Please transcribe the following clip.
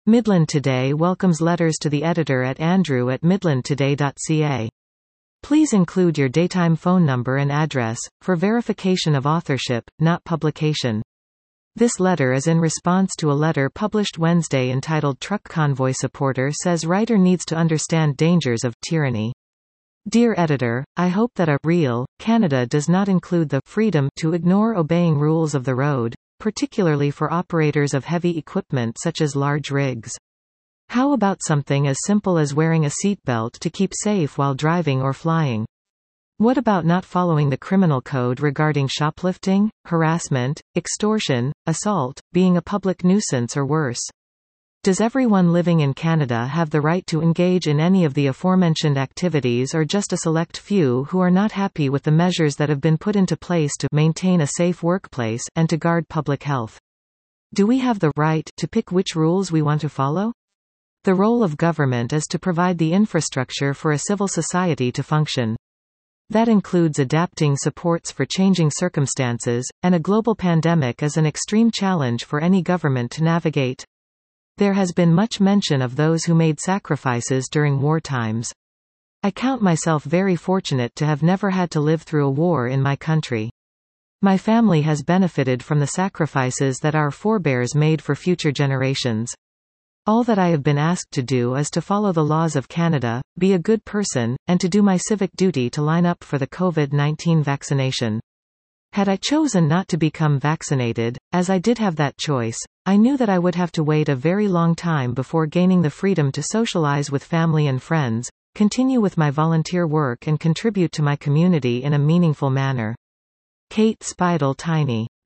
Midland Today welcomes letters to the editor at andrew@midlandtoday.ca. Please include your daytime phone number and address, for verification of authorship, not publication. This letter is in response to a letter published Wednesday entitled Truck Convoy Supporter Says Writer Needs to Understand Dangers of Tyranny. Dear Editor, I hope that a real Canada does not include the freedom to ignore obeying rules of the road, particularly for operators of heavy equipment such as large rigs. How about something as simple as wearing a seatbelt to keep safe while driving or flying? What about not following the criminal code regarding shoplifting, harassment, extortion, assault, being a public nuisance or worse? Does everyone living in Canada have the right to engage in any of the aforementioned activities, or just a select few who are not happy with the measures that have been put into place to maintain a safe workplace and to guard public health? Do we have the right to pick which rules we want to follow? The role of government is to provide the infrastructure for a civil society to function. That includes adapting supports for changing circumstances, and a global pandemic is an extreme challenge for any government to navigate. There has been much mention of those who made sacrifices during war times. I count myself very fortunate to have never had to live through a war in my country. My family has benefited from the sacrifices that our forebears made for future generations. All that I have been asked to do is to follow the laws of Canada, be a good person, and to do my civic duty to line up for the COVID-19 vaccination. Had I chosen not to become vaccinated, as I did have that choice, I knew that I would have to wait a very long time before gaining the freedom to socialize with family and friends, continue with my volunteer work and contribute to my community in a meaningful manner. Kate Spidel-Tiny.